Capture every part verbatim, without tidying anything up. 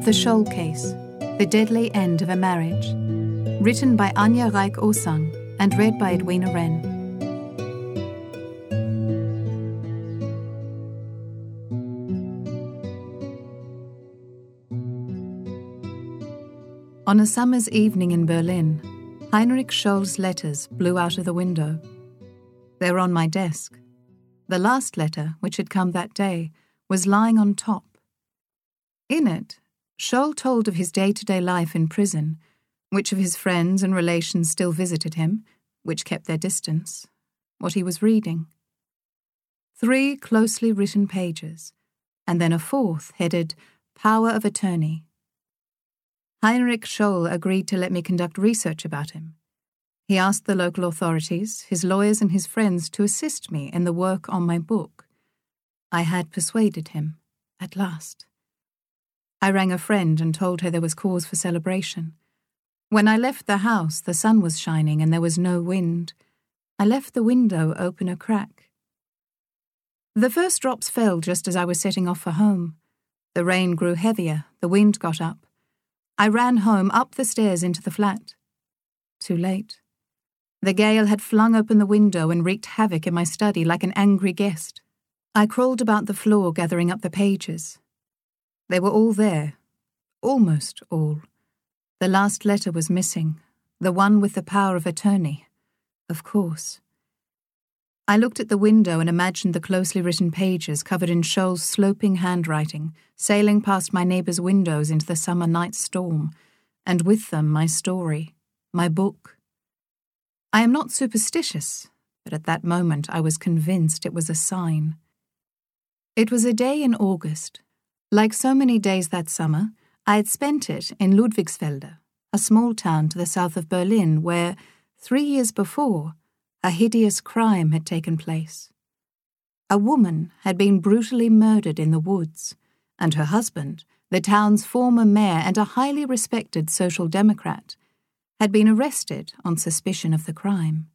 The Scholl Case, The Deadly End of a Marriage. Written by Anja Reik-Osang and read by Edwina Wren. On a summer's evening in Berlin, Heinrich Scholl's letters blew out of the window. They were on my desk. The last letter, which had come that day, was lying on top. In it, Scholl told of his day-to-day life in prison, which of his friends and relations still visited him, which kept their distance, what he was reading. Three closely written pages, and then a fourth headed Power of Attorney. Heinrich Scholl agreed to let me conduct research about him. He asked the local authorities, his lawyers and his friends to assist me in the work on my book. I had persuaded him, at last. I rang a friend and told her there was cause for celebration. When I left the house, the sun was shining and there was no wind. I left the window open a crack. The first drops fell just as I was setting off for home. The rain grew heavier, the wind got up. I ran home, up the stairs into the flat. Too late. The gale had flung open the window and wreaked havoc in my study like an angry guest. I crawled about the floor gathering up the pages. They were all there, almost all. The last letter was missing, the one with the power of attorney, of course. I looked at the window and imagined the closely written pages covered in Scholl's sloping handwriting, sailing past my neighbour's windows into the summer night storm, and with them my story, my book. I am not superstitious, but at that moment I was convinced it was a sign. It was a day in August. Like so many days that summer, I had spent it in Ludwigsfelde, a small town to the south of Berlin where, three years before, a hideous crime had taken place. A woman had been brutally murdered in the woods, and her husband, the town's former mayor and a highly respected social democrat, had been arrested on suspicion of the crime.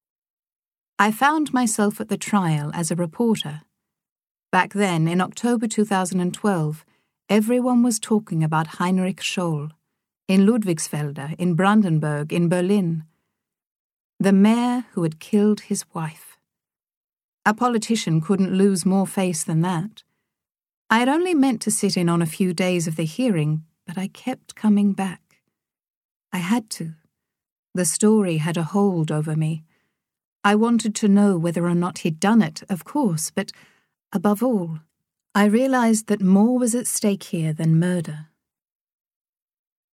I found myself at the trial as a reporter. Back then, in October two thousand twelve, everyone was talking about Heinrich Scholl, in Ludwigsfelde, in Brandenburg, in Berlin. The mayor who had killed his wife. A politician couldn't lose more face than that. I had only meant to sit in on a few days of the hearing, but I kept coming back. I had to. The story had a hold over me. I wanted to know whether or not he'd done it, of course, but above all, I realized that more was at stake here than murder.